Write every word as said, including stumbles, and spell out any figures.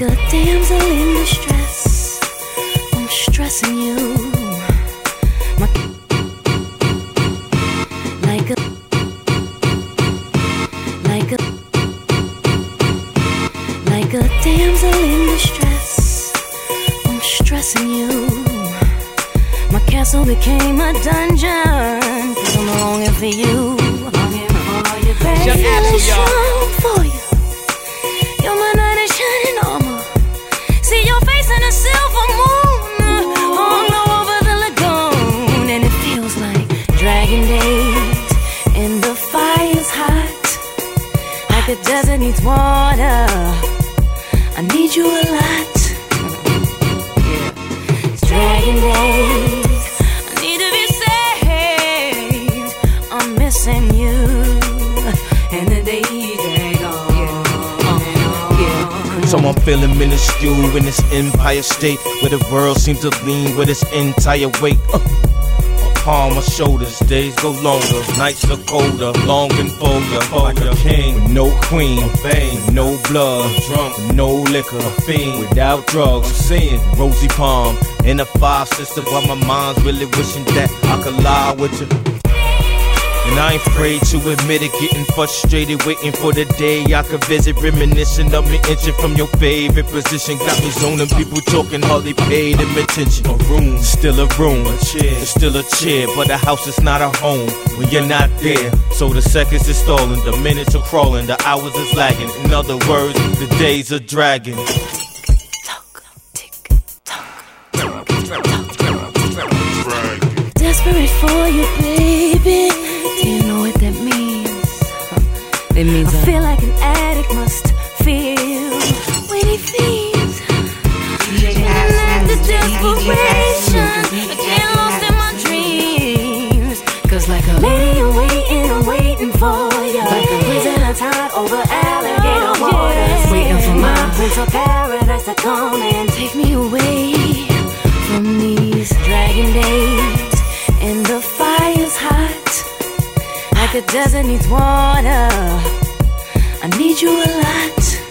a damsel in distress, I'm stressing you. My like a like a like a damsel in distress, I'm stressing you. My castle became a dungeon, 'cause I'm longing for you. Longing for you, baby. Young Axel, y'all. Long for you. You're my knight in shining armor. See your face in a silver moon, hung low over the lagoon, and it feels like dragon days, and the fire's hot, like a desert needs water. I need you a lot. Yeah. It's dragon days. I need to be saved. I'm missing you, and the days drag on. So I'm feeling minuscule in this empire state, where the world seems to lean with its entire weight. Uh, upon my shoulders, days go longer, nights are colder, longing for you, like a king with no queen, fame, no blood, drunk with no liquor, a fiend without drugs. I'm seeing rosy palm and a five sister, while my mind's really wishing that I could lie with you. And I ain't afraid to admit it, getting frustrated, waiting for the day I could visit, reminiscing of me inching from your favorite position. Got me zoning, people talking, hardly paid them attention. A room, still a room, a chair, it's still a chair, but a house is not a home when you're not there. So the seconds is stalling, the minutes are crawling, the hours is lagging. In other words, the days are dragging. Desperate for you, baby. Do you know what that means? It means I feel like an addict must feel when he feels. And the desperation, I get lost in my dreams. 'Cause like a lady, I'm waiting, I'm waiting for you. Like a prisoner tied over alligator waters, waiting for my prince of paradise to come and take me away from these dragon days. And the fire's hot, like a desert needs water. I need you a lot.